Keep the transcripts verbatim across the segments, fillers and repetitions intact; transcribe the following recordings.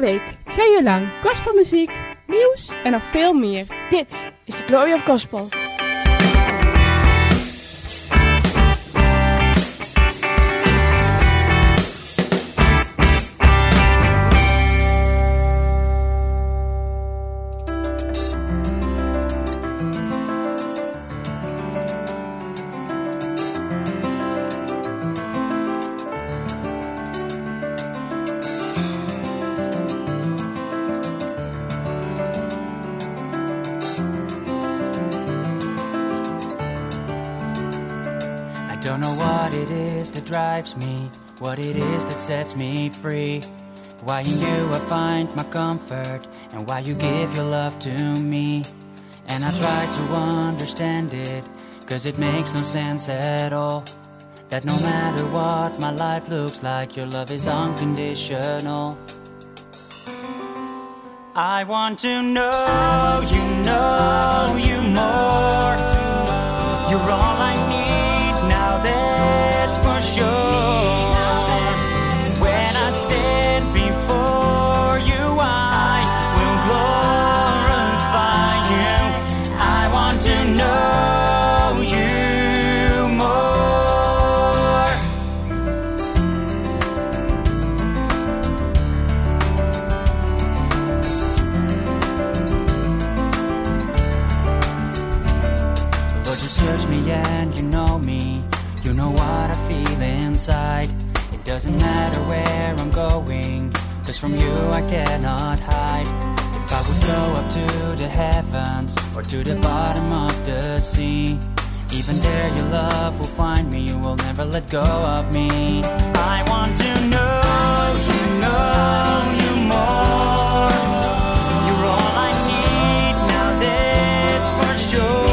week, twee uur lang, gospelmuziek, nieuws en nog veel meer. Dit is de Glory of Gospel. Drives me, what it is that sets me free. Why in you I find my comfort, and why you give your love to me. And I try to understand it, cause it makes no sense at all. That no matter what my life looks like, your love is unconditional. I want to know you, know you more. You're all I need now, that's for sure. When I stand before you, I will glorify you. I want to know you more. Lord, you search me and you know me. You know what I feel inside. It doesn't matter where I'm going, cause from you I cannot hide. If I would go up to the heavens or to the bottom of the sea, even there your love will find me. You will never let go of me. I want to know you, know you more. You're all I need now, that's for sure.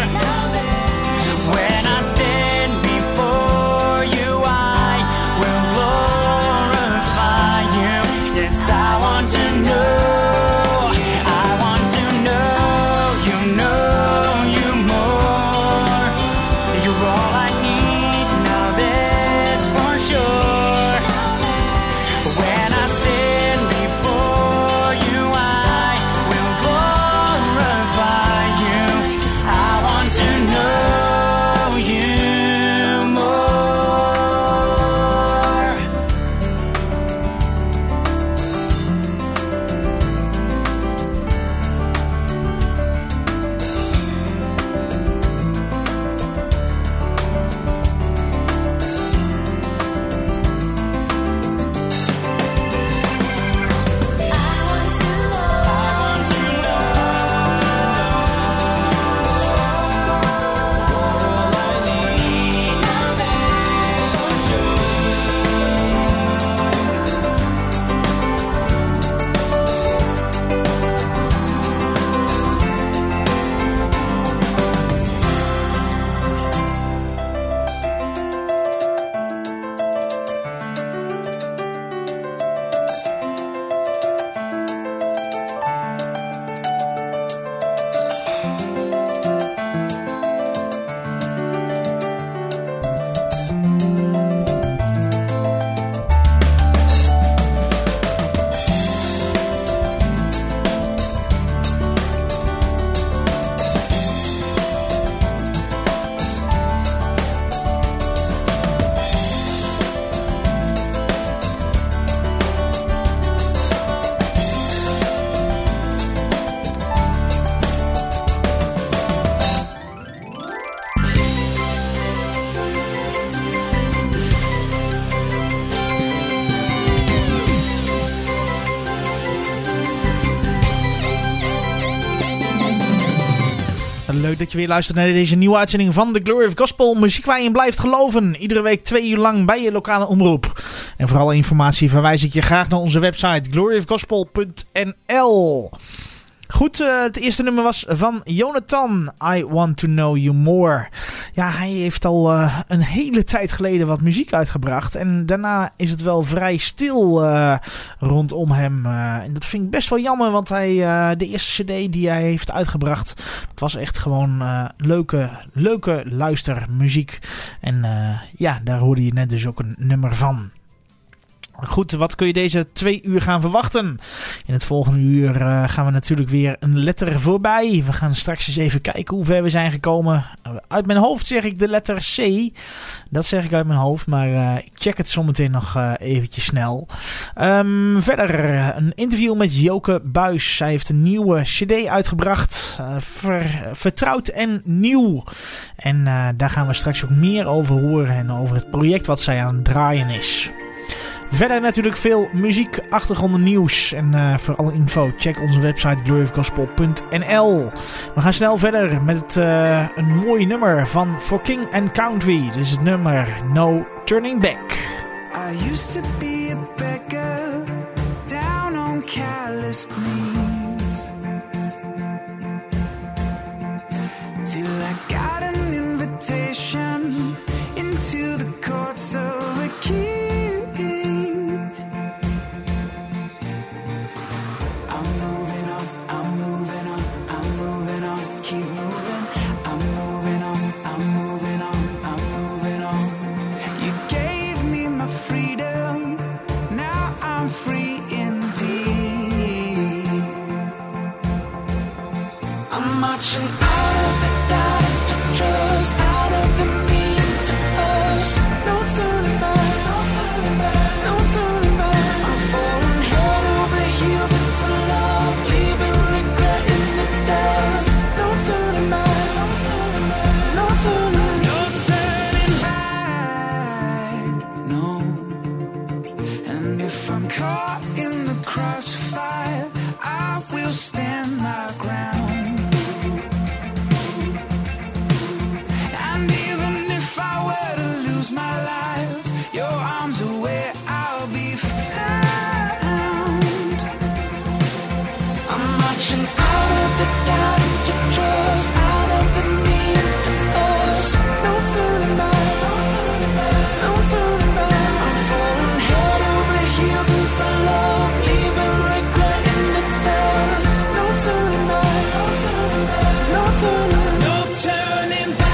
Leuk dat je weer luistert naar deze nieuwe uitzending van The Glory of Gospel. Muziek waar je in blijft geloven. Iedere week twee uur lang bij je lokale omroep. En voor alle informatie verwijs ik je graag naar onze website glory of gospel punt n l. Goed, uh, het eerste nummer was van Jonathan. I Want To Know You More. Ja, hij heeft al uh, een hele tijd geleden wat muziek uitgebracht. En daarna is het wel vrij stil uh, rondom hem. Uh, en dat vind ik best wel jammer. Want hij, uh, de eerste cd die hij heeft uitgebracht, dat was echt gewoon uh, leuke, leuke luistermuziek. En uh, ja, daar hoorde je net dus ook een nummer van. Goed, wat kun je deze twee uur gaan verwachten? In het volgende uur uh, gaan we natuurlijk weer een letter voorbij. We gaan straks eens even kijken hoe ver we zijn gekomen. Uit mijn hoofd zeg ik de letter C. Dat zeg ik uit mijn hoofd, maar uh, ik check het zometeen nog uh, eventjes snel. Um, verder een interview met Joke Buys. Zij heeft een nieuwe cd uitgebracht. Uh, ver, vertrouwd en nieuw. En uh, daar gaan we straks ook meer over horen en over het project wat zij aan het draaien is. Verder natuurlijk veel muziek, achtergronden, nieuws en uh, voor alle info check onze website glory of gospel punt n l. We gaan snel verder met uh, een mooi nummer van For King and Country. Dit is het nummer No Turning Back. I used to be a beggar down on calloused knees till I got an invitation into the courts of a king. Marching out of the doubt into trust, out of the need to us. No turning back, no turning back, no turning back. I'm falling head over heels into love, leaving regret in the dust. No turning back, no turning back, no turning, no turning back, no. And if I'm caught in the crossfire, I will stand my ground. My life, your arms are where I'll be found. I'm marching out of the doubt into trust, out of the need to us. No turning back, no turning back, no turning back. I'm falling head over heels into love, leaving regret in the dust. No turning back, no turning back, no turning, no turning back.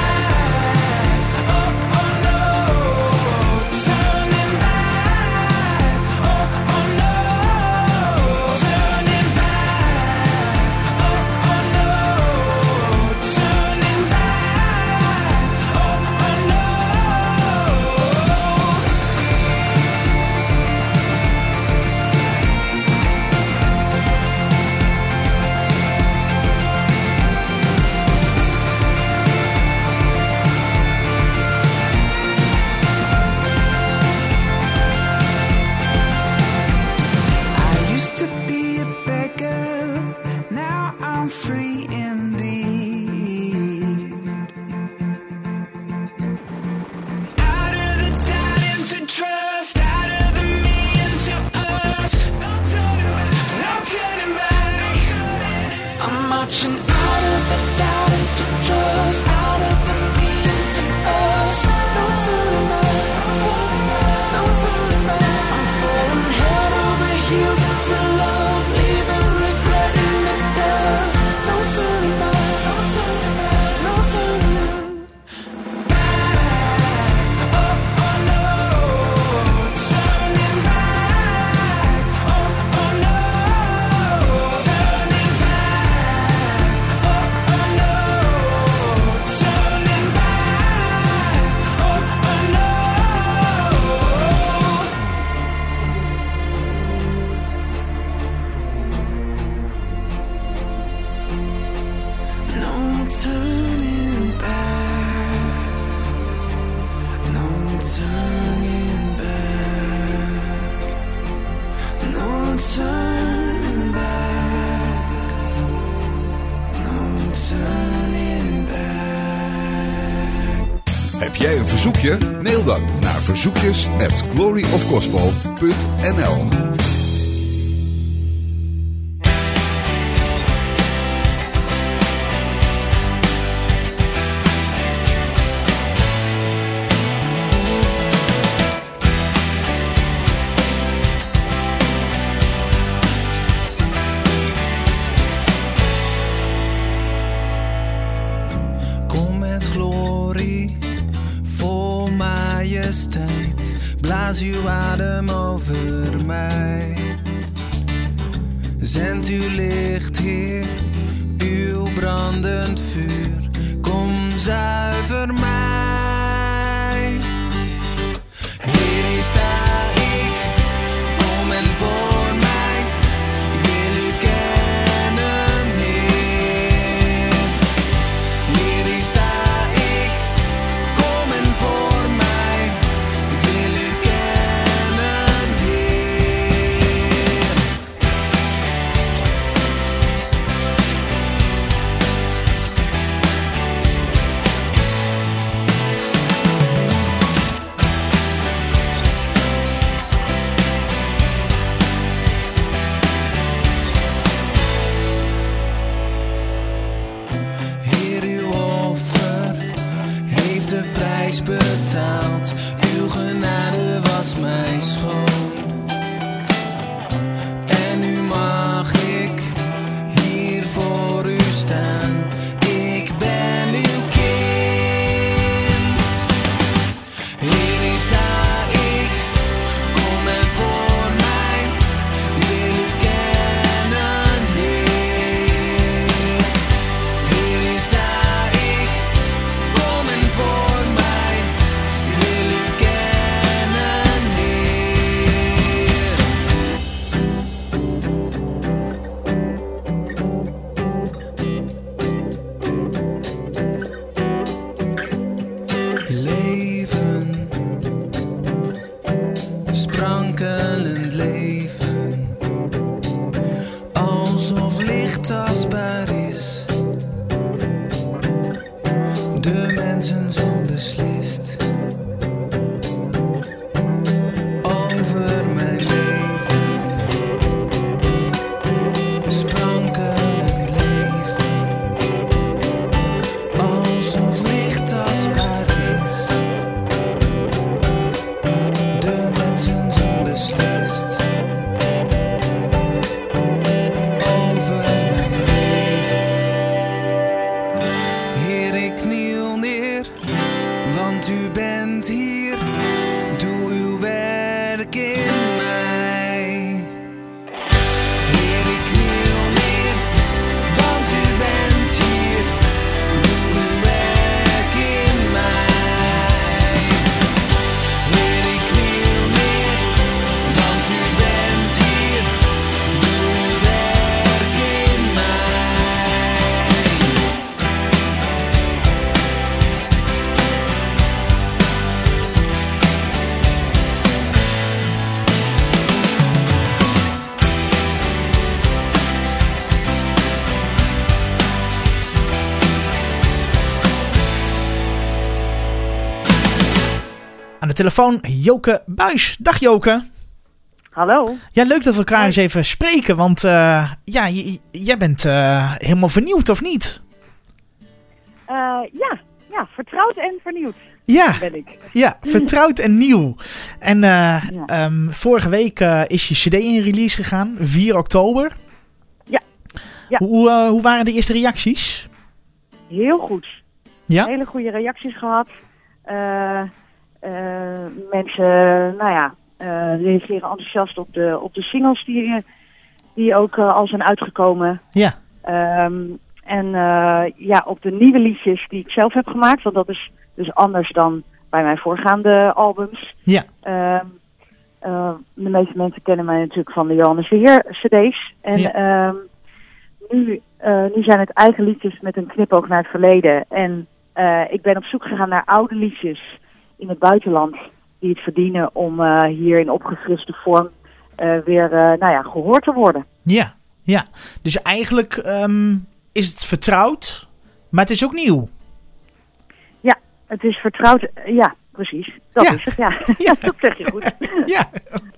Heb jij een verzoekje? Mail dan naar verzoekjes at glory of gospel punt n l. Blaas uw adem over mij. Zend uw licht, Heer, uw brandend vuur. Kom, zuiver mij. Hier sta ik, kom en voor mij. Ik wil u kennen, Heer. Hier sta ik, kom en voor mij. Ik wil u kennen, Heer. Heer, uw offer heeft de prijs betaald. Uw genade was mij schoon. En nu mag ik hier voor u staan. Ik ben uw kind. Hier sta ik, kom en voor mij. Ik wil u kennen, Heer. Hier sta ik, kom en voor mij. Ik wil u kennen, Heer. Leven, sprankelend leven, alsof licht tastbaar is. De mensen zo beslist over mijn leven. Sprankelend leven, alsof licht tastbaar is. De mensen zo beslist over mijn leven. Heer, ik kniel neer, want u bent hier. Doe uw werk in mij. Heer, ik kniel neer, want u bent hier. Doe uw werk in mij. Heer, ik kniel neer, want u bent hier. Doe uw werk in mij. Aan de telefoon Joke Buijs. Dag Joke. Hallo. Ja, leuk dat we elkaar eens even spreken, want uh, ja, j- jij bent uh, helemaal vernieuwd, of niet? Uh, ja, ja, vertrouwd en vernieuwd Ja, ben ik. ja, vertrouwd en nieuw. En uh, Ja. um, vorige week uh, is je cd in release gegaan, vier oktober. Ja. Ja. Hoe, uh, hoe waren de eerste reacties? Heel goed. Ja? Hele goede reacties gehad. Uh, uh, mensen, nou ja, uh, reageren enthousiast op de, op de singles die, die ook uh, al zijn uitgekomen. Ja. Um, en uh, ja, op de nieuwe liedjes die ik zelf heb gemaakt, want dat is dus anders dan bij mijn voorgaande albums. Ja. Um, uh, de meeste mensen kennen mij natuurlijk van de Johannes de Heer cd's. En Ja. um, nu, uh, nu zijn het eigen liedjes met een knipoog naar het verleden. En uh, ik ben op zoek gegaan naar oude liedjes in het buitenland die het verdienen om uh, hier in opgefriste vorm uh, weer uh, nou ja, gehoord te worden. Ja, ja. Dus eigenlijk um, is het vertrouwd, maar het is ook nieuw. Ja, het is vertrouwd. Uh, ja, precies. Dat Ja. is het, ja. Ja. Dat zeg je goed. Ja.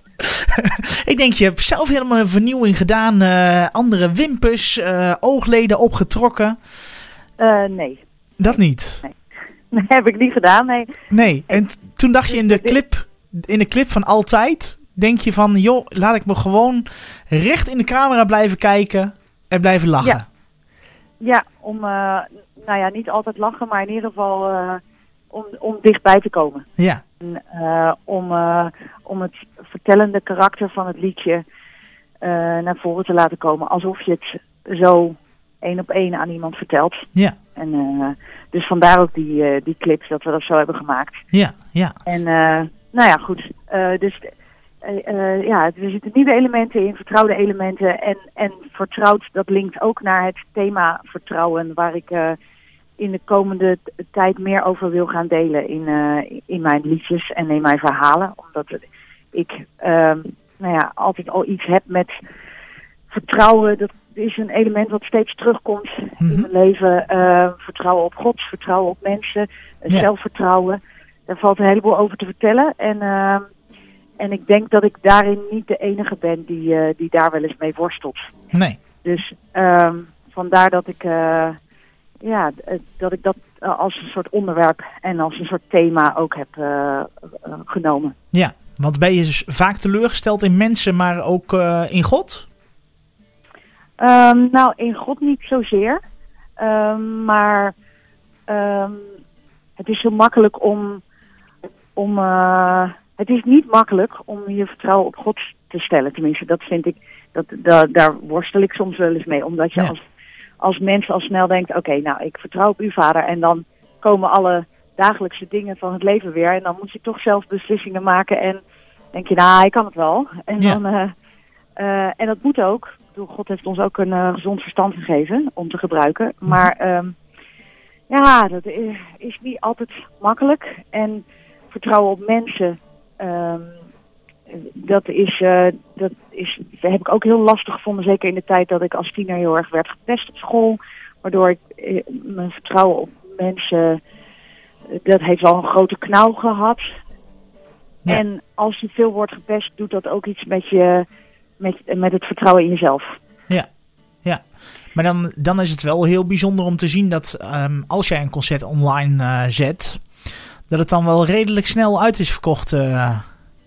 Ik denk, je hebt zelf helemaal een vernieuwing gedaan. Uh, andere wimpers, uh, oogleden opgetrokken. Uh, nee. Dat niet. Nee, heb ik niet gedaan, nee. Nee, en t- toen dacht je in de clip, in de clip van Altijd, denk je van, joh, laat ik me gewoon recht in de camera blijven kijken en blijven lachen. Ja, ja om, uh, nou ja, niet altijd lachen, maar in ieder geval uh, om, om dichtbij te komen. Ja. En, uh, om, uh, om het vertellende karakter van het liedje uh, naar voren te laten komen. Alsof je het zo één op één aan iemand vertelt. Ja. En, uh, dus vandaar ook die, uh, die clips dat we dat zo hebben gemaakt. Ja, ja. En uh, nou ja, goed. Uh, dus uh, uh, ja, er zitten nieuwe elementen in, vertrouwde elementen. En, en vertrouwd, dat linkt ook naar het thema vertrouwen, waar ik uh, in de komende t- tijd meer over wil gaan delen in, uh, in mijn liedjes en in mijn verhalen. Omdat het, ik uh, nou ja, altijd al iets heb met vertrouwen. Dat is een element wat steeds terugkomt Mm-hmm. in mijn leven. Uh, vertrouwen op God, vertrouwen op mensen, uh, Ja. zelfvertrouwen. Daar valt een heleboel over te vertellen. En, uh, en ik denk dat ik daarin niet de enige ben die, uh, die daar wel eens mee worstelt. Nee. Dus uh, vandaar dat ik, uh, ja, d- dat ik dat uh, als een soort onderwerp en als een soort thema ook heb uh, uh, genomen. Ja, want ben je dus vaak teleurgesteld in mensen, maar ook uh, in God? Um, nou, in God niet zozeer. Um, maar um, het is zo makkelijk om... om uh, het is niet makkelijk om je vertrouwen op God te stellen. Tenminste, dat vind ik... Dat, da, daar worstel ik soms wel eens mee. Omdat je Ja. als, als mens al snel denkt... Oké, okay, nou, ik vertrouw op u, vader. En dan komen alle dagelijkse dingen van het leven weer. En dan moet je toch zelf beslissingen maken. En denk je, nou, ik kan het wel. En, Ja. dan, uh, uh, en dat moet ook. God heeft ons ook een uh, gezond verstand gegeven om te gebruiken. Maar um, ja, dat is, is niet altijd makkelijk. En vertrouwen op mensen, um, dat is, uh, dat is, dat heb ik ook heel lastig gevonden. Zeker in de tijd dat ik als tiener heel erg werd gepest op school. Waardoor ik uh, mijn vertrouwen op mensen, uh, dat heeft wel een grote knauw gehad. Ja. En als je veel wordt gepest, doet dat ook iets met je... Met, met het vertrouwen in jezelf. Ja, ja. Maar dan, dan is het wel heel bijzonder om te zien dat um, als jij een concert online uh, zet, dat het dan wel redelijk snel uit is verkocht. Uh.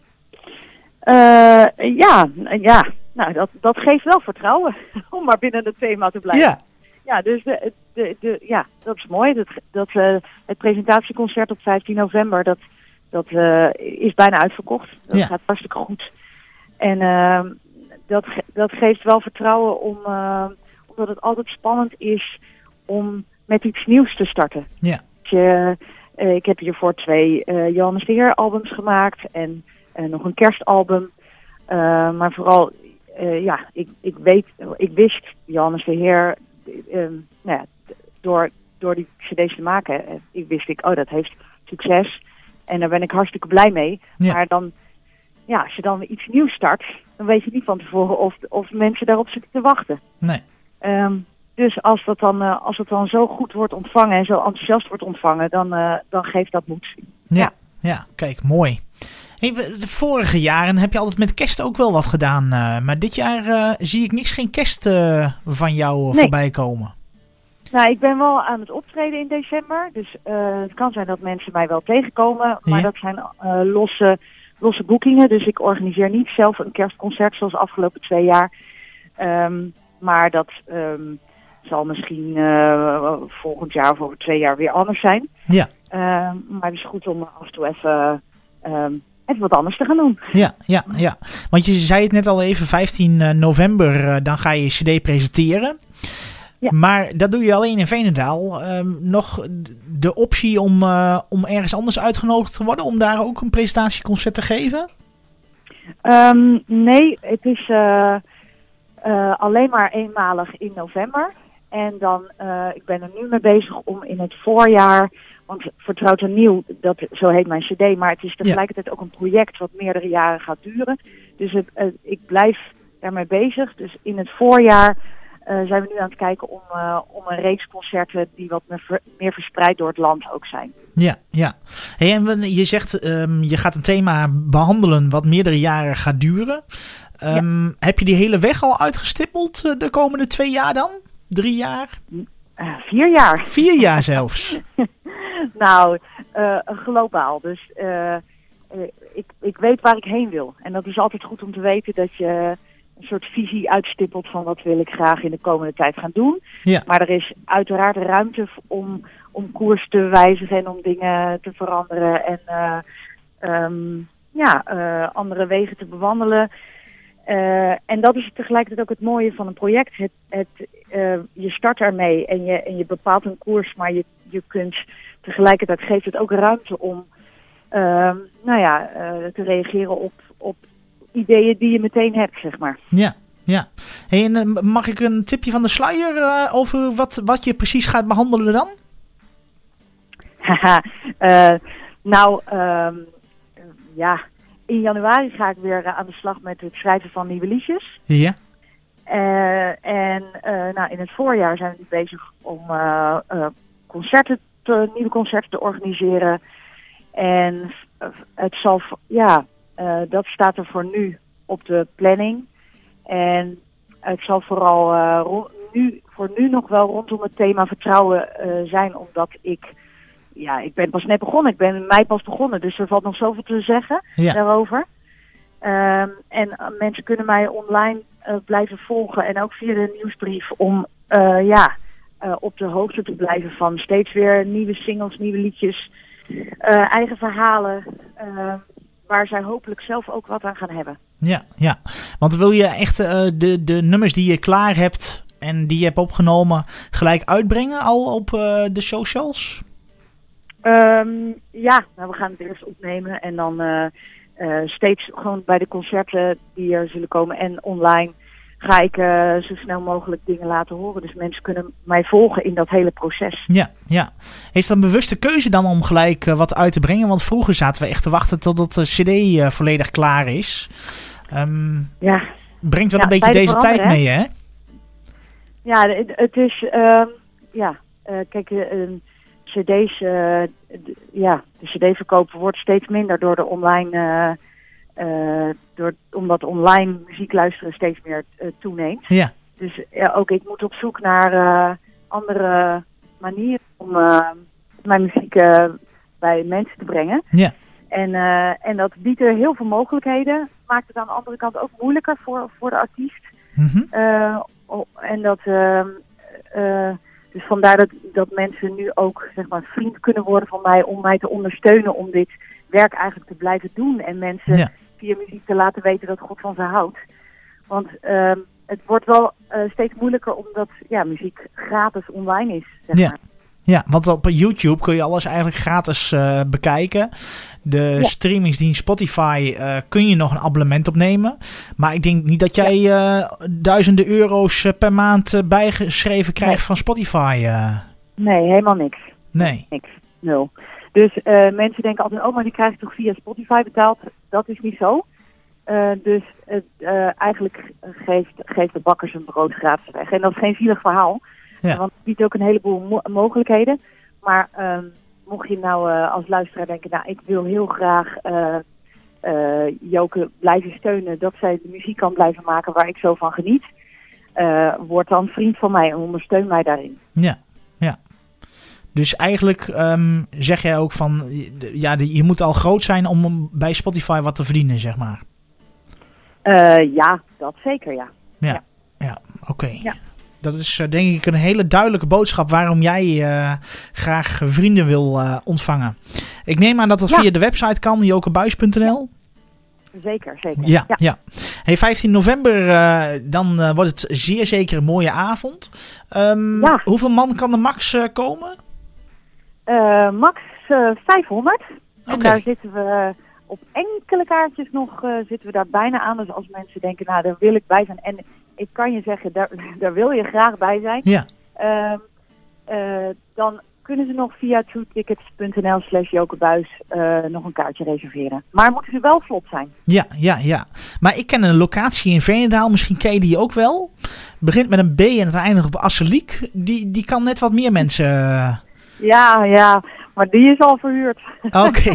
Uh, ja, ja. Nou, dat, dat geeft wel vertrouwen om maar binnen het thema te blijven. Ja. Ja, dus de, de, de, ja, dat is mooi. Dat, dat, uh, het presentatieconcert op vijftien november, dat, dat uh, is bijna uitverkocht. Dat Ja. gaat hartstikke goed. En uh, dat, ge- dat geeft wel vertrouwen om, uh, omdat het altijd spannend is om met iets nieuws te starten. Ja. Je, uh, ik heb hiervoor twee uh, Johannes de Heer albums gemaakt en uh, nog een kerstalbum. Uh, maar vooral, uh, ja, ik, ik weet, ik wist Johannes de Heer, uh, nou ja, door, door die cd's te maken, uh, ik wist ik, oh, dat heeft succes. En daar ben ik hartstikke blij mee. Ja. Maar dan, ja, als je dan iets nieuws start, dan weet je niet van tevoren of, of mensen daarop zitten te wachten. Nee. Um, dus als dat dan, uh, als het dan zo goed wordt ontvangen en zo enthousiast wordt ontvangen, dan, uh, dan geeft dat moed. Ja, Ja. ja, kijk, mooi. Hey, we- de vorige jaren heb je altijd met kerst ook wel wat gedaan. Uh, maar dit jaar uh, zie ik niks, geen kerst uh, van jou uh, Nee. voorbij komen. Nou, ik ben wel aan het optreden in december. Dus uh, het kan zijn dat mensen mij wel tegenkomen. Maar Ja. dat zijn uh, losse, losse boekingen. Dus ik organiseer niet zelf een kerstconcert zoals de afgelopen twee jaar. Um, maar dat um, zal misschien uh, volgend jaar of over twee jaar weer anders zijn. Ja. Um, maar het is goed om af en toe even, um, even wat anders te gaan doen. Ja, ja, ja. Want je zei het net al even, vijftien november, uh, dan ga je je cd presenteren. Ja. Maar dat doe je alleen in Veenendaal. Um, nog de optie om, uh, om ergens anders uitgenodigd te worden, om daar ook een presentatieconcert te geven? Um, nee, het is uh, uh, alleen maar eenmalig in november. En dan, uh, ik ben er nu mee bezig om in het voorjaar, want Vertrouwd en Nieuw, dat, zo heet mijn cd, maar het is tegelijkertijd ook een project wat meerdere jaren gaat duren. Dus het, uh, ik blijf daarmee bezig. Dus in het voorjaar uh, zijn we nu aan het kijken om, uh, om een reeks concerten die wat meer, ver, meer verspreid door het land ook zijn. Ja, ja. Hey, en we- je zegt, um, je gaat een thema behandelen wat meerdere jaren gaat duren. Um, Heb je die hele weg al uitgestippeld uh, de komende twee jaar dan? Drie jaar? Uh, vier jaar. Vier jaar zelfs? Nou, uh, globaal. Dus uh, uh, ik, ik weet waar ik heen wil. En dat is altijd goed om te weten dat je, een soort visie uitstippelt van wat wil ik graag in de komende tijd gaan doen. Ja. Maar er is uiteraard ruimte v- om, om koers te wijzigen en om dingen te veranderen en uh, um, ja, uh, andere wegen te bewandelen. Uh, en dat is tegelijkertijd ook het mooie van een project. Het, het, uh, je start ermee en je, en je bepaalt een koers, maar je, je kunt tegelijkertijd geeft het ook ruimte om uh, nou ja, uh, te reageren op, op ideeën die je meteen hebt, zeg maar. Ja, ja. Hey, en, uh, mag ik een tipje van de sluier uh, over wat, wat je precies gaat behandelen dan? Haha, uh, nou, um, ja... In januari ga ik weer uh, aan de slag met het schrijven van nieuwe liedjes. Ja. Uh, en uh, nou, in het voorjaar zijn we nu bezig om uh, uh, concerten te, nieuwe concerten te organiseren. En uh, het zal, ja, uh, dat staat er voor nu op de planning. En het zal vooral uh, ro- nu, voor nu nog wel rondom het thema vertrouwen uh, zijn, omdat ik... Ja, ik ben pas net begonnen. Ik ben in mei pas begonnen. Dus er valt nog zoveel te zeggen Ja. daarover. Um, en uh, mensen kunnen mij online uh, blijven volgen. En ook via de nieuwsbrief om uh, ja, uh, op de hoogte te blijven van steeds weer nieuwe singles, nieuwe liedjes. Uh, eigen verhalen. Uh, waar zij hopelijk zelf ook wat aan gaan hebben. Ja, ja. Want wil je echt uh, de, de nummers die je klaar hebt en die je hebt opgenomen gelijk uitbrengen al op uh, de socials? Um, ja, nou, we gaan het eerst opnemen en dan uh, uh, steeds gewoon bij de concerten die er zullen komen en online ga ik uh, zo snel mogelijk dingen laten horen. Dus mensen kunnen mij volgen in dat hele proces. Ja, ja. Is dat een bewuste keuze dan om gelijk uh, wat uit te brengen? Want vroeger zaten we echt te wachten totdat de cd uh, volledig klaar is. Um, ja. Brengt wel Ja, een beetje deze tijd hè? mee, hè? Ja, het, het is... Uh, ja, uh, kijk... Uh, cd's, uh, d- ja, de cd-verkoop wordt steeds minder door de online, uh, uh, door, omdat online muziek luisteren steeds meer uh, toeneemt. Ja. Dus ja, ook ik moet op zoek naar uh, andere manieren om uh, mijn muziek uh, bij mensen te brengen. Ja. En, uh, en dat biedt er heel veel mogelijkheden. Maakt het aan de andere kant ook moeilijker voor, voor de artiest. Mm-hmm. Uh, oh, en dat... Uh, uh, Dus vandaar dat, dat mensen nu ook zeg maar vriend kunnen worden van mij om mij te ondersteunen om dit werk eigenlijk te blijven doen. En mensen Ja. via muziek te laten weten dat God van ze houdt. Want uh, het wordt wel uh, steeds moeilijker omdat ja, muziek gratis online is. Zeg Ja. maar. Ja, want op YouTube kun je alles eigenlijk gratis uh, bekijken. De Ja. streamingsdienst Spotify uh, kun je nog een abonnement opnemen. Maar ik denk niet dat jij uh, duizenden euro's uh, per maand uh, bijgeschreven krijgt Nee. van Spotify. Uh. Nee, helemaal niks. Nee. Niks. Nul. Dus uh, mensen denken altijd, oh maar die krijg ik toch via Spotify betaald. Dat is niet zo. Uh, dus uh, eigenlijk geeft, geeft de bakker zijn brood gratis weg. En dat is geen zielig verhaal. Ja. Want het biedt ook een heleboel mo- mogelijkheden. Maar um, mocht je nou uh, als luisteraar denken, nou ik wil heel graag uh, uh, Joke blijven steunen. Dat zij de muziek kan blijven maken waar ik zo van geniet. Uh, word dan vriend van mij en ondersteun mij daarin. Ja, ja. Dus eigenlijk um, zeg jij ook van, ja, je moet al groot zijn om bij Spotify wat te verdienen, zeg maar. Uh, ja, dat zeker, ja. Ja, Ja. ja, oké. Okay. Ja. Dat is uh, denk ik een hele duidelijke boodschap waarom jij uh, graag vrienden wil uh, ontvangen. Ik neem aan dat dat Ja. via de website kan, jokebuis punt n l. Zeker, zeker. Ja, ja. ja. Hey, vijftien november, uh, dan uh, wordt het zeer zeker een mooie avond. Um, Ja. Hoeveel man kan er max uh, komen? Uh, max uh, vijfhonderd. En Oké. daar zitten we op enkele kaartjes nog uh, zitten we daar bijna aan. Dus als mensen denken, nou daar wil ik bij zijn. En ik kan je zeggen, daar, daar wil je graag bij zijn. Ja. Uh, uh, dan kunnen ze nog via truetickets punt n l slash jokebuis uh, nog een kaartje reserveren. Maar moeten ze wel vlot zijn. Ja, ja, ja. Maar ik ken een locatie in Veenendaal, misschien ken je die ook wel. Begint met een B en het eindigt op Asseliek. Die, die kan net wat meer mensen... Uh... Ja, ja, maar die is al verhuurd. Oké. Okay.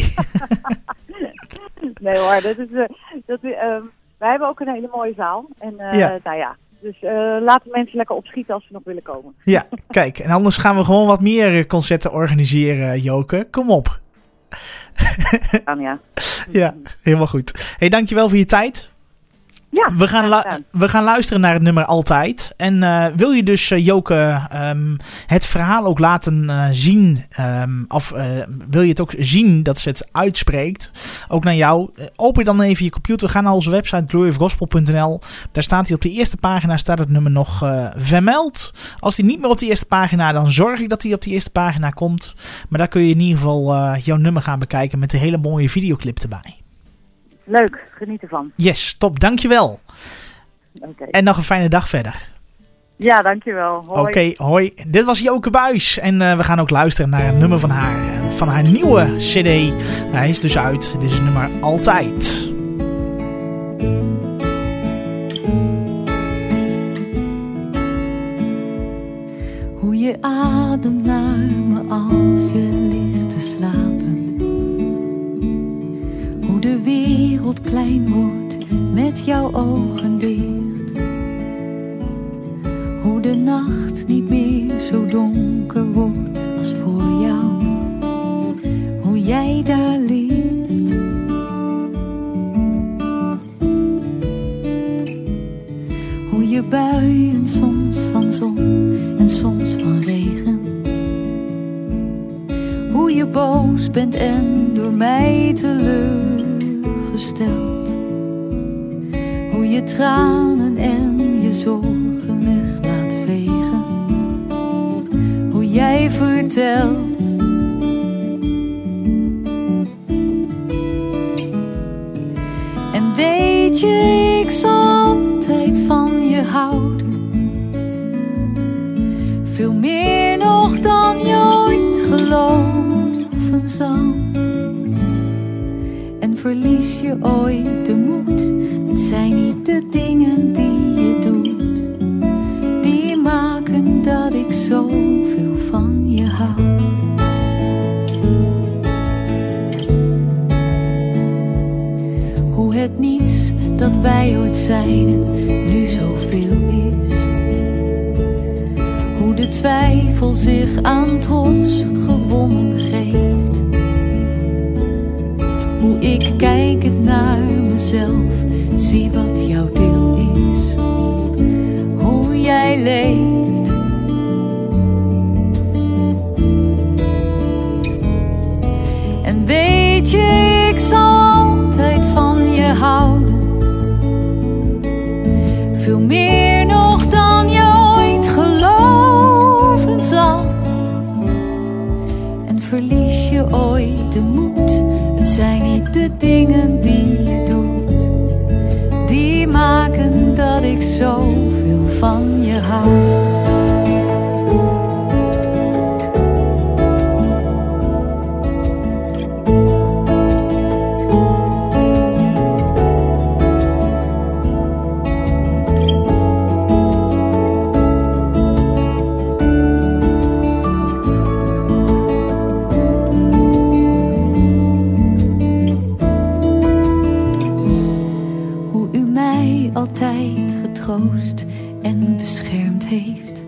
Nee hoor, dat is, uh, dat, uh, wij hebben ook een hele mooie zaal. En uh, Ja. nou ja, dus uh, laten mensen lekker opschieten als ze nog willen komen. Ja, kijk. En anders gaan we gewoon wat meer concerten organiseren, Joke. Kom op. Dan, ja. Ja, helemaal goed. Hey, dankjewel voor je tijd. Ja, We gaan, lu- gedaan. we gaan luisteren naar het nummer Altijd. En uh, wil je dus, uh, Joke, um, het verhaal ook laten uh, zien, um, of uh, wil je het ook zien dat ze het uitspreekt, ook naar jou, uh, open dan even je computer, ga naar onze website glory of gospel punt n l. Daar staat hij op de eerste pagina, staat het nummer nog uh, vermeld. Als hij niet meer op de eerste pagina, dan zorg ik dat hij op die eerste pagina komt. Maar daar kun je in ieder geval uh, jouw nummer gaan bekijken met een hele mooie videoclip erbij. Leuk, geniet ervan. Yes, top, dankjewel. Okay. En nog een fijne dag verder. Ja, dankjewel. Oké, okay, hoi. Dit was Joke Buijs. En uh, we gaan ook luisteren naar een nummer van haar. Van haar nieuwe cd. Hij is dus uit. Dit is het nummer Altijd. Hoe je ademt naar me als je ligt te slapen. Hoe de wereld klein wordt met jouw ogen dicht. Hoe de nacht niet meer zo donker wordt als voor jou. Hoe jij daar ligt. Hoe je buien soms van zon en soms van regen. Hoe je boos bent en door mij teleurgesteld. Hoe je tranen en je zorgen weg laat vegen. Hoe jij vertelt. En weet je, ik zal altijd van je houden. Veel meer nog dan je ooit geloven zal. En verlies je ooit de moed. Het zijn niet de dingen die je doet die maken dat ik zoveel van je hou. Hoe het niets dat wij ooit zeiden nu zoveel is. Hoe de twijfel zich aan trots gewonnen geeft. Hoe ik kijkend naar mezelf zie wat jouw deel is. Hoe jij leeft. En weet je, ik zal altijd van je houden. Veel meer nog dan je ooit geloven zal. En verlies je ooit de moed. Het zijn niet de dingen die je doet die maken dat ik zoveel van je hou. Altijd getroost en beschermd heeft.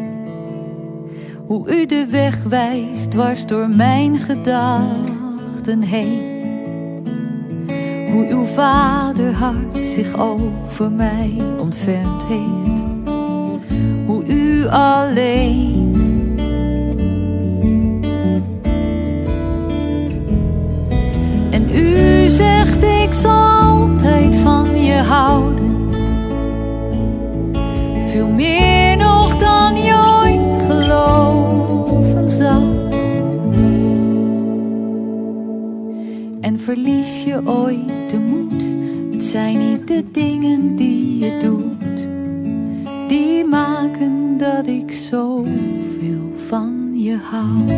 Hoe u de weg wijst dwars door mijn gedachten heen. Hoe uw vaderhart zich over mij ontfermd heeft. Hoe u alleen en u zegt ik zal altijd van je houden. Veel meer nog dan je ooit geloven zal. En verlies je ooit de moed. Het zijn niet de dingen die je doet die maken dat ik zoveel van je hou.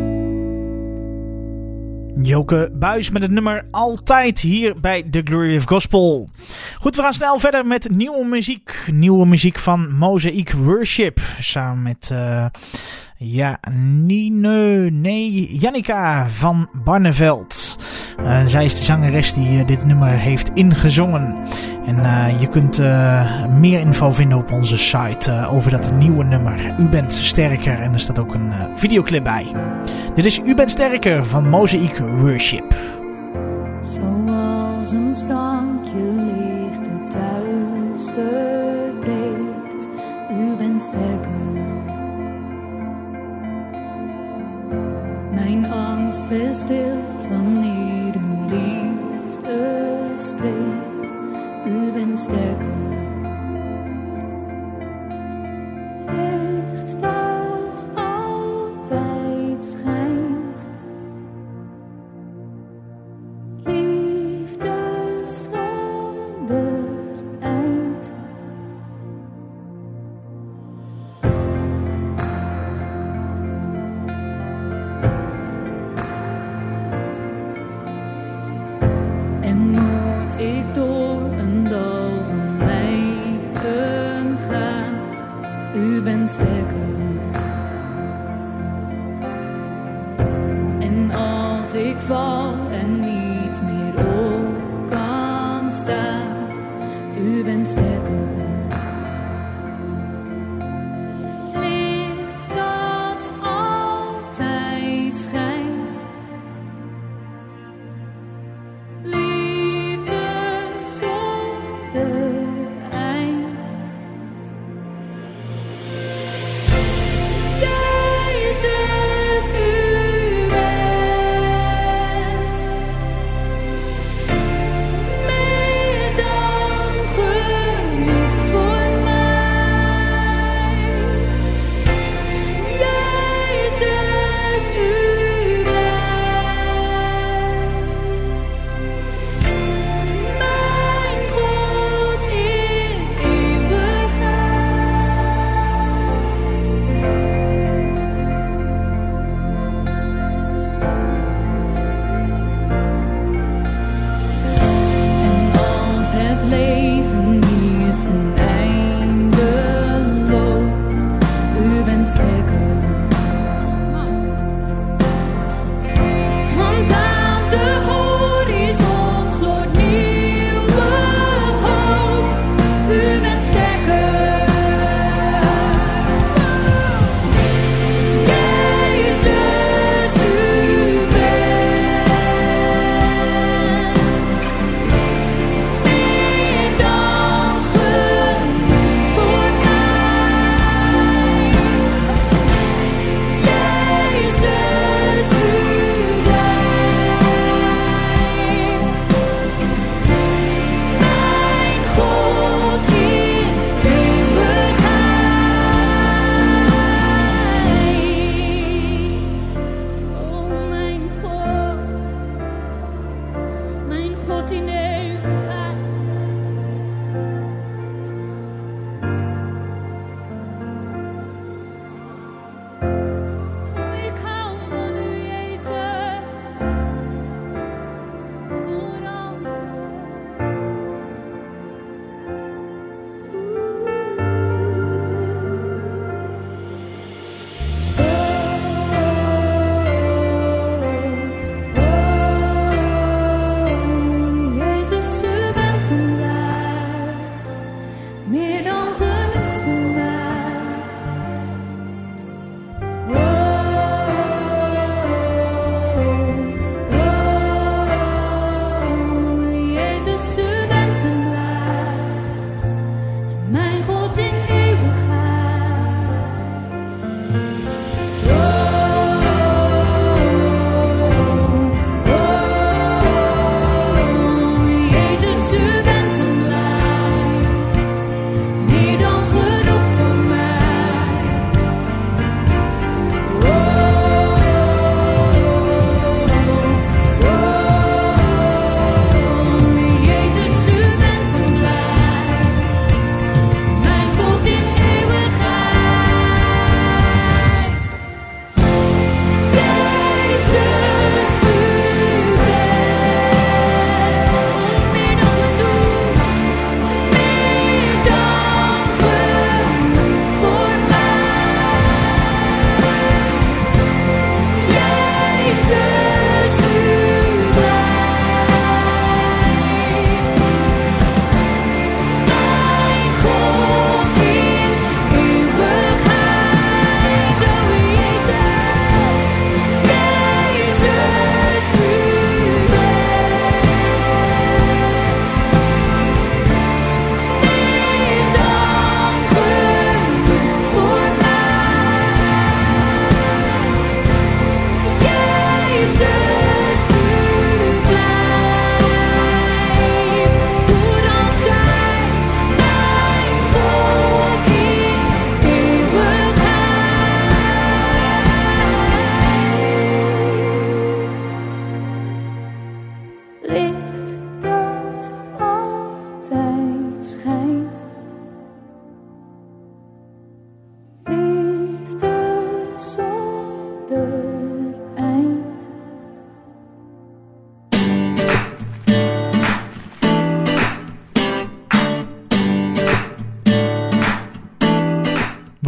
Joke Buijs met het nummer Altijd hier bij The Glory of Gospel. Goed, we gaan snel verder met nieuwe muziek. Nieuwe muziek van Mosaic Worship. Samen met uh, ja, Nine, nee, Jannica van Barneveld. Uh, zij is de zangeres die uh, dit nummer heeft ingezongen. En uh, je kunt uh, meer info vinden op onze site uh, over dat nieuwe nummer. U bent sterker. En er staat ook een uh, videoclip bij. Dit is U bent sterker van Mosaic Worship. Zoals een sprankje ligt het uit. duister breekt, u bent sterker. Mijn angst verstilt wanneer uw liefde spreekt, u bent sterker. Licht dat altijd schijnt, liefde zonder eind. En moet ik door een dal van lijken gaan, u bent sterker. En als ik val en niet meer op kan staan, u bent sterker. Licht dat altijd schijnt, liefde zonder eind. Jezus, u bent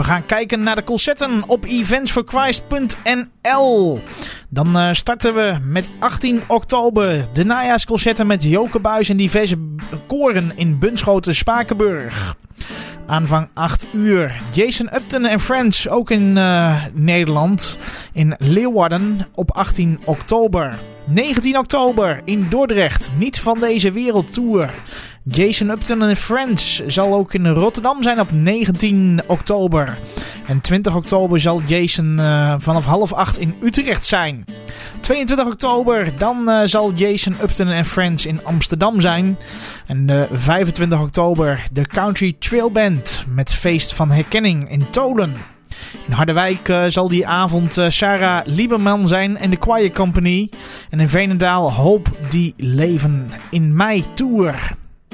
gaan kijken naar de concerten op events for christ punt n l. Dan uh, starten we met achttien oktober de najaarsconcerten met Joke Buijs en diverse koren in Bunschoten, Spakenburg. Aanvang acht uur. Jason Upton en Friends, ook in uh, Nederland, in Leeuwarden op achttien oktober. negentien oktober in Dordrecht, Niet van deze wereld tour. Jason Upton en Friends zal ook in Rotterdam zijn op negentien oktober. En twintig oktober zal Jason uh, vanaf half acht in Utrecht zijn. tweeëntwintig oktober, dan uh, zal Jason Upton en Friends in Amsterdam zijn. En uh, vijfentwintig oktober de Country Trail Band met Feest van Herkenning in Tolen. In Harderwijk uh, zal die avond uh, Sarah Lieberman zijn en de Choir Company. En in Veenendaal Hoop die leven in mij tour.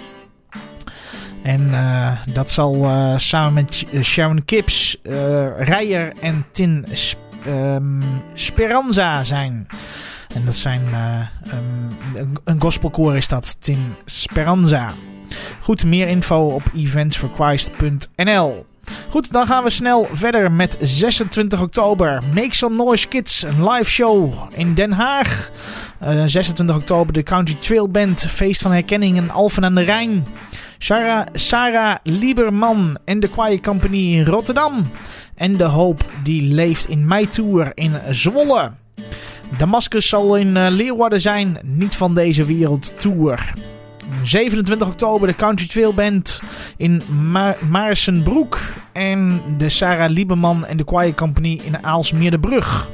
En uh, dat zal uh, samen met Sharon Kipps, uh, Rijer en Tin Sp- um, Speranza zijn. En dat zijn uh, um, een gospelkoor is dat, Tin Speranza. Goed, meer info op events for christ punt n l. Goed, dan gaan we snel verder met zesentwintig oktober. Make Some Noise Kids, een live show in Den Haag. Uh, zesentwintig oktober de Country Trail Band, Feest van Herkenning in Alphen aan de Rijn. Sarah, Sarah Lieberman en de Choir Company in Rotterdam. En de Hoop die leeft in mij tour in Zwolle. Damascus zal in uh, Leeuwarden zijn, Niet van deze wereld tour. zevenentwintig oktober de Country Trail Band in Ma- Maarsenbroek. En de Sarah Lieberman en de Choir Company in Aalsmeerderbrug.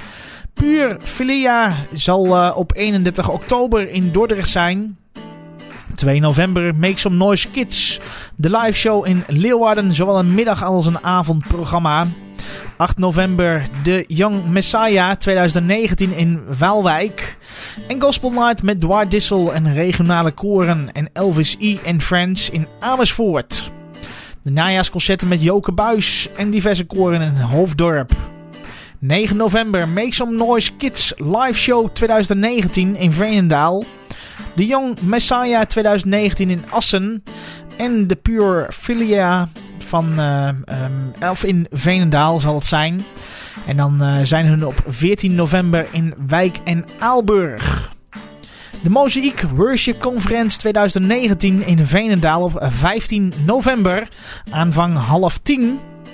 Puur Filia zal uh, op eenendertig oktober in Dordrecht zijn. twee november Make Some Noise Kids. De live show in Leeuwarden. Zowel een middag als een avondprogramma. acht november de Young Messiah twintig negentien in Waalwijk. En Gospel Night met Dwight Dissel en regionale koren en Elvis E. and Friends in Amersfoort. De najaarsconcerten met Joke Buijs en diverse koren in Hoofddorp. negen november Make Some Noise Kids live show twintig negentien in Veenendaal. De Young Messiah twintig negentien in Assen. En de Pure Filia van uh, um, of in Veenendaal zal het zijn. En dan uh, zijn hun op veertien november in Wijk en Aalburg. De Mozaïek Worship Conference twintig negentien in Veenendaal op vijftien november. Aanvang half tien.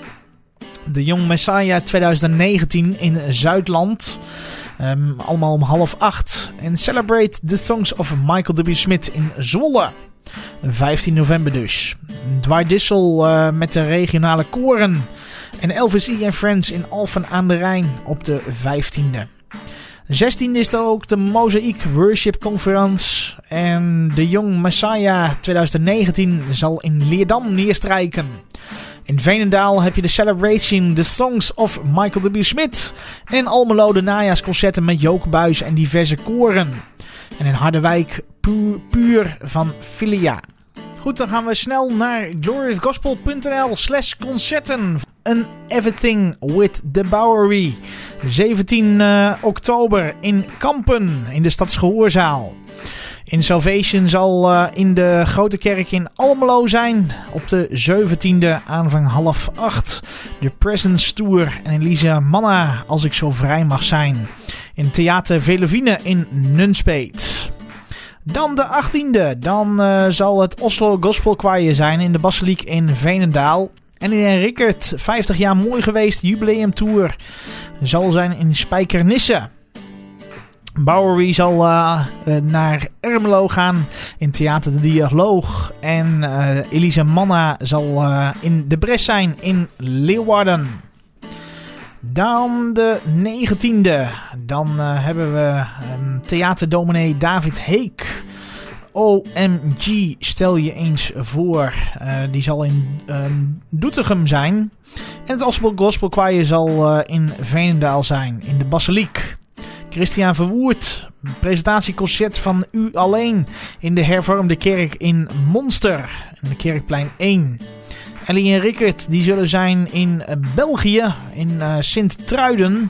De Young Messiah twintig negentien in Zuidland. Um, allemaal om half acht. En Celebrate the Songs of Michael W. Smith in Zwolle. vijftien november dus. Dwight Dissel uh, met de regionale koren. En Elvis E. and Friends in Alphen aan de Rijn op de vijftiende. zestiende is er ook de Mozaïek Worship Conference. En de Young Messiah twintig negentien zal in Leerdam neerstrijken. In Veenendaal heb je de Celebration The Songs of Michael W. Smith. En in Almelo de najaarsconcerten met Joke Buijs en diverse koren. En in Harderwijk puur, puur van Filia. Goed, dan gaan we snel naar gloryofgospel punt n l slash concerten. An Everything with the Bowery. zeventien oktober in Kampen in de Stadsgehoorzaal. In Salvation zal uh, in de Grote Kerk in Almelo zijn. Op de zeventiende aanvang half acht. De Presence Tour en Elisa Manna als ik zo vrij mag zijn. In Theater Velevine in Nunspeet. Dan de achttiende. Dan uh, zal het Oslo Gospel Choir zijn in de Basiliek in Veenendaal. En in Rickert, vijftig jaar mooi geweest, jubileumtour, zal zijn in Spijkenisse. Bowery zal uh, uh, naar Ermelo gaan in Theater de Dialoog. En uh, Elisa Manna zal uh, in de Bres zijn in Leeuwarden. Dan de negentiende. Dan uh, hebben we um, theaterdominee David Heek. O M G, stel je eens voor. Uh, die zal in uh, Doetinchem zijn. En het Oslo Gospel Choir zal uh, in Veenendaal zijn, in de Basiliek. Christian Verwoerd, presentatieconcert van U Alleen in de hervormde kerk in Monster, in de Kerkplein één. Ellie en Rickert die zullen zijn in België, in uh, Sint-Truiden.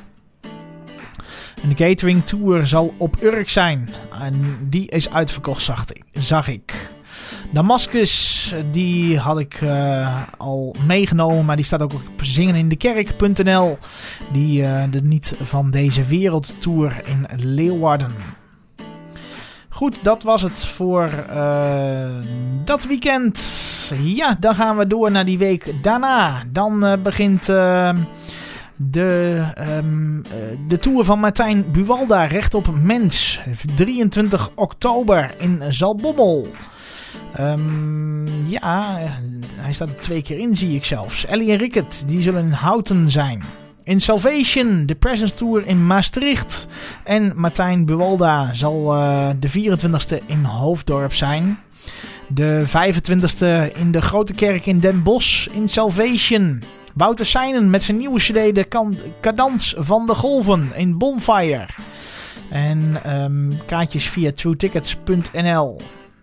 En de catering tour zal op Urk zijn. En die is uitverkocht, zag ik. Zag ik. Damascus, die had ik uh, al meegenomen, maar die staat ook op zingenindekerk punt n l. Die uh, de Niet van Deze Wereld Tour in Leeuwarden. Goed, dat was het voor uh, dat weekend. Ja, dan gaan we door naar die week daarna. Dan uh, begint uh, de, um, uh, de tour van Martijn Buwalda, Recht op Mens. drieëntwintig oktober in Zaltbommel. Um, ja, hij staat er twee keer in, zie ik zelfs. Ellie en Rickert, die zullen in Houten zijn. In Salvation, de Presence Tour in Maastricht. En Martijn Buwalda zal uh, de vierentwintigste in Hoofddorp zijn. De vijfentwintigste in de Grote Kerk in Den Bosch in Salvation. Wouter Seijnen met zijn nieuwe cd De Cadans van de Golven in Bonfire. En um, kaartjes via true tickets punt n l.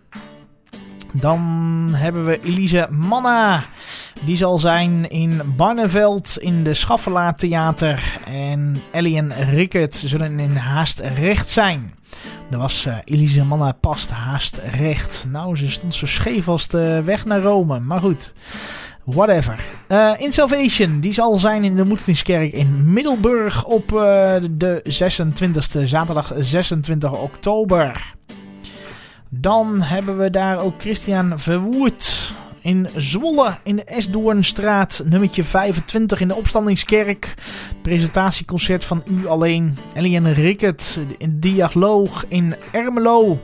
Dan hebben we Elise Manna. Die zal zijn in Barneveld in de Schaffelaar Theater. En Ellie en Rickert zullen in Haast Recht zijn. Dat was uh, Elise Manna past Haast Recht. Nou, ze stond zo scheef als de weg naar Rome. Maar goed, whatever. Uh, in Salvation, die zal zijn in de Moedelingskerk in Middelburg op uh, de zesentwintigste, zaterdag zesentwintig oktober. Dan hebben we daar ook Christian Verwoerd in Zwolle in de Esdoornstraat, nummertje vijfentwintig in de Opstandingskerk. Presentatieconcert van U Alleen. Ellie en Rickert in Dialoog in Ermelo.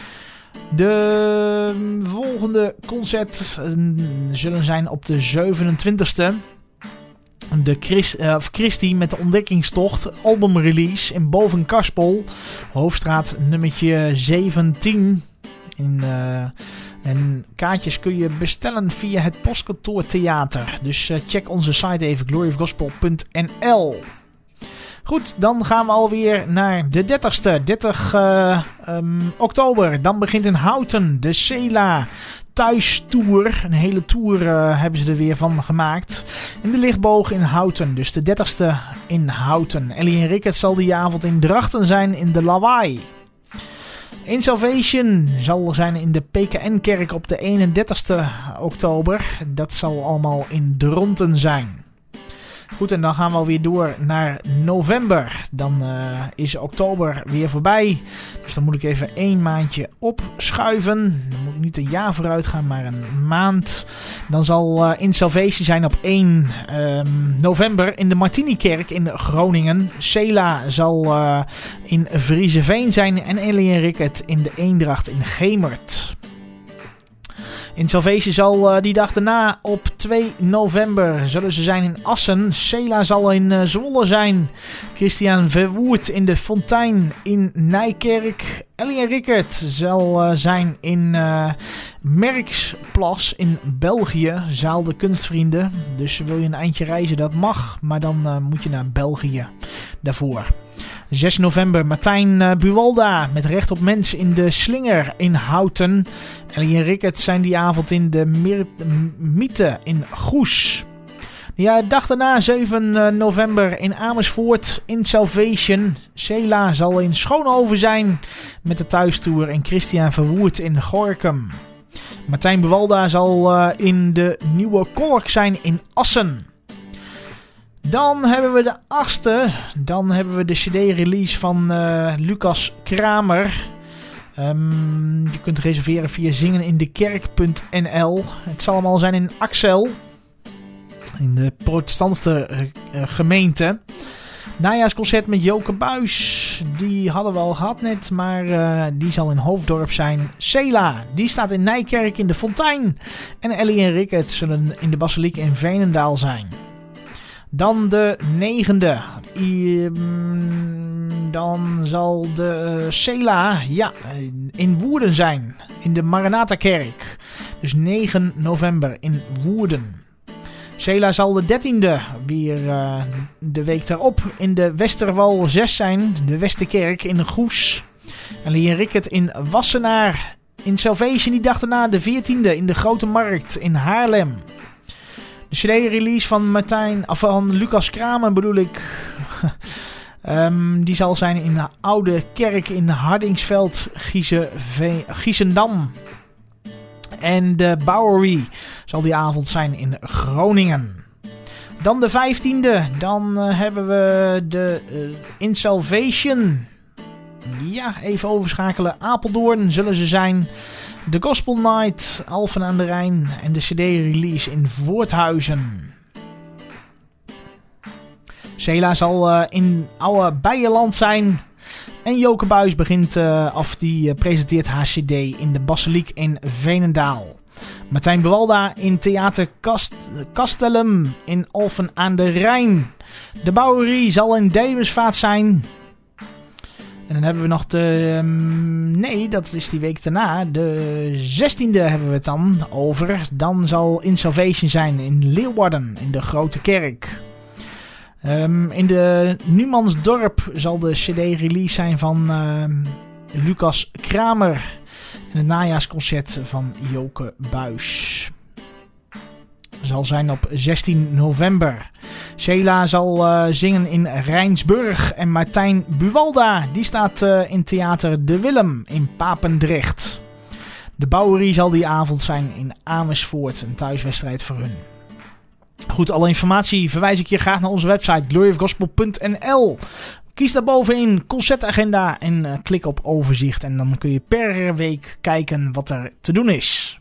De volgende concert zullen zijn op de zevenentwintigste. De Christ, uh, Christie met de Ontdekkingstocht, albumrelease in Bovenkarspel, Hoofdstraat nummertje zeventien. In, uh, en kaartjes kun je bestellen via het Postkantoor Theater. Dus uh, check onze site even, glory of gospel punt n l. Goed, dan gaan we alweer naar de dertigste, dertig uh, um, oktober. Dan begint in Houten de Sela Thuistour. Een hele tour uh, hebben ze er weer van gemaakt. In de Lichtboog in Houten. Dus de dertigste in Houten. Ellie en Rickert zal die avond in Drachten zijn in de Lawaai. In Salvation zal zijn in de P K N-kerk op de eenendertigste oktober. Dat zal allemaal in Dronten zijn. Goed, en dan gaan we alweer door naar november. Dan uh, is oktober weer voorbij. Dus dan moet ik even één maandje opschuiven. Dan moet ik niet een jaar vooruit gaan, maar een maand. Dan zal uh, in Salvation zijn op één um, november in de Martinikerk in Groningen. Sela zal uh, in Vriezeveen zijn en Ellie en Rickert in de Eendracht in Gemert. In Salvation zal uh, die dag daarna op twee november zullen ze zijn in Assen. Sela zal in uh, Zwolle zijn. Christian Verwoerd in de Fontein in Nijkerk. Ellie en Rickert zal uh, zijn in uh, Merksplas in België. Zaal de Kunstvrienden. Dus wil je een eindje reizen, dat mag. Maar dan uh, moet je naar België daarvoor. zes november Martijn uh, Buwalda met Recht op Mens in de Slinger in Houten. Ellie en Rickert zijn die avond in de Mir- Mythe in Goes. Ja, de dag daarna zeven november in Amersfoort in Salvation. Sela zal in Schoonhoven zijn met de thuistour en Christian Verwoerd in Gorinchem. Martijn Buwalda zal uh, in de Nieuwe Kolk zijn in Assen. Dan hebben we de achtste. Dan hebben we de cd-release van uh, Lucas Kramer. Um, je kunt reserveren via zingenindekerk punt n l. Het zal allemaal zijn in Axel. In de protestantse uh, uh, gemeente. Najaarsconcert met Joke Buis. Die hadden we al gehad net. Maar uh, die zal in Hoofddorp zijn. Sela. Die staat in Nijkerk in de Fontein. En Ellie en Rickert zullen in de Basiliek in Veenendaal zijn. Dan de negende. Dan zal de uh, Sela ja, in Woerden zijn. In de Maranatha-kerk. Dus negen november in Woerden. Sela zal de dertiende weer uh, de week daarop in de Westerwal zes zijn. De Westerkerk in Goes. Ellie en Rickert in Wassenaar. In Salvation die dag daarna de veertiende in de Grote Markt in Haarlem. De cd-release van Martijn, of van Lucas Kramer bedoel ik. um, die zal zijn in de Oude Kerk in Hardingsveld, Giesendam. en de Bowery zal die avond zijn in Groningen. Dan de vijftiende, dan uh, hebben we de uh, In Salvation. Ja, even overschakelen. Apeldoorn zullen ze zijn. De Gospel Night, Alphen aan de Rijn en de cd-release in Voorthuizen. Cela zal uh, in oude Beierland zijn. En Joke Buijs begint uh, af, die uh, presenteert haar cd in de Basiliek in Veenendaal. Martijn Bewalda in Theater Kast- Castellum in Alphen aan de Rijn. De Bowery zal in Demersvaart zijn. En dan hebben we nog de... Um, nee, dat is die week daarna. De zestiende hebben we het dan over. Dan zal In Salvation zijn in Leeuwarden in de Grote Kerk. Um, in de Numansdorp zal de cd-release zijn van uh, Lucas Kramer. En het najaarsconcert van Joke Buijs. Zal zijn op zestien november. Cela zal uh, zingen in Rijnsburg. En Martijn Buwalda, die staat uh, in Theater De Willem in Papendrecht. De Bowery zal die avond zijn in Amersfoort. Een thuiswedstrijd voor hun. Goed, alle informatie verwijs ik je graag naar onze website glory of gospel punt n l. Kies daarbovenin concertagenda en uh, klik op overzicht. En dan kun je per week kijken wat er te doen is.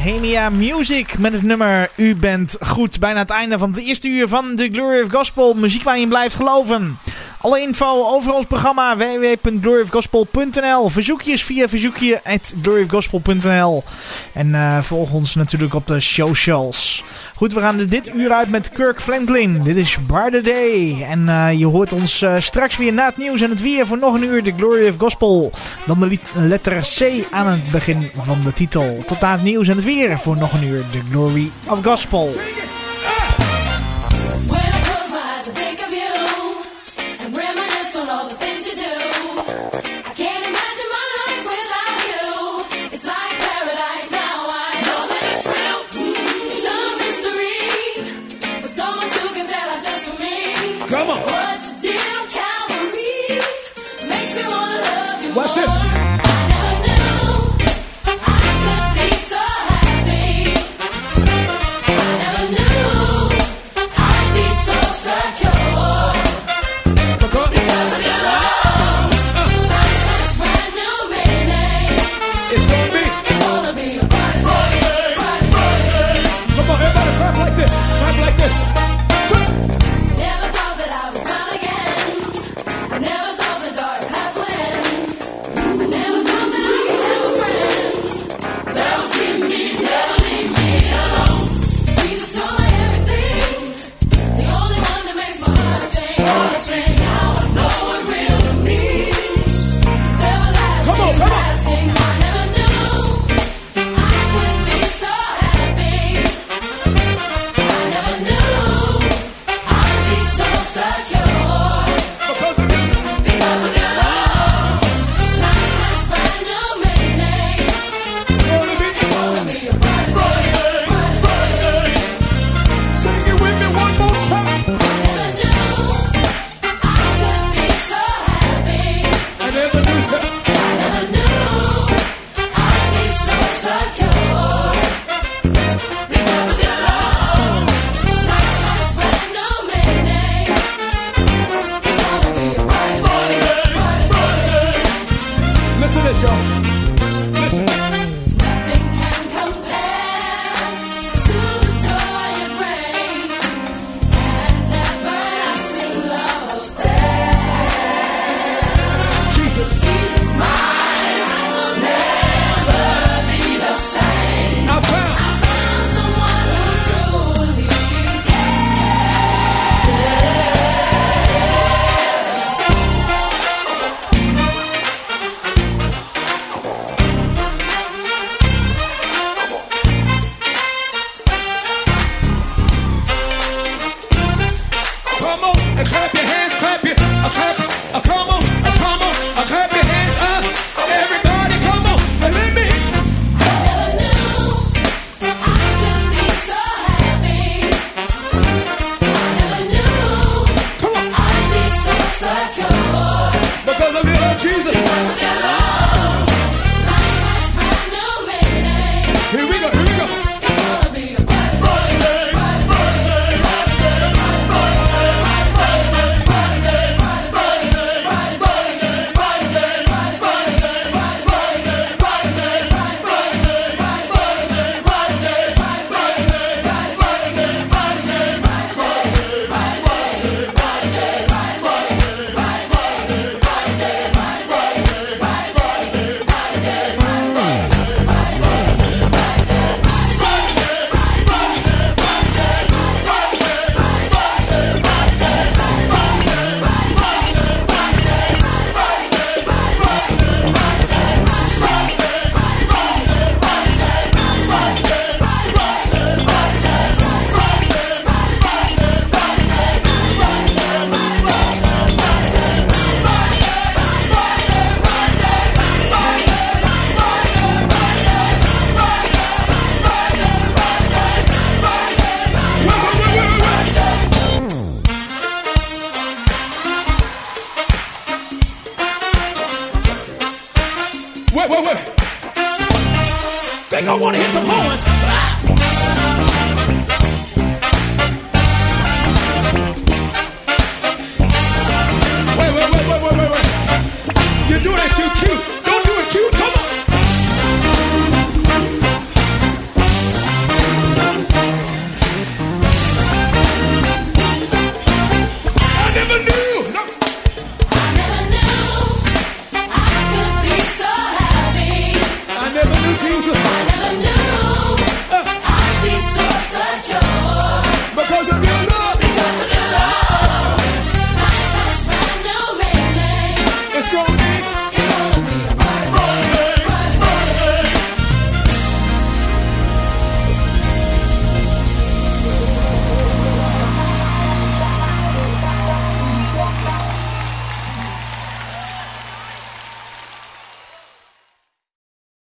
Bohemia Music met het nummer U bent goed. Bijna het einde van het eerste uur van de Glory of Gospel. Muziek waar je in blijft geloven. Alle info over ons programma w w w punt glory of gospel punt n l. Verzoekjes via verzoekje at glory of gospel punt n l. En uh, volg ons natuurlijk op de socials. Goed, we gaan er dit uur uit met Kirk Franklin. Dit is Brighter Day. En uh, je hoort ons uh, straks weer na het nieuws en het weer voor nog een uur de Glory of Gospel. Dan de letter C aan het begin van de titel. Tot na het nieuws en het weer voor nog een uur de Glory of Gospel. Come on. What you did on Calvary makes me wanna love you more. Watch this. I never knew I could be so happy. I never knew I'd be so secure. Because, because of your love. Uh. Life has brand new meaning. It's gonna be. It's gonna be a bright day. Bright day. Come on, everybody clap like this. Clap like this. Wait, wait, wait. Think I want to hit some horns.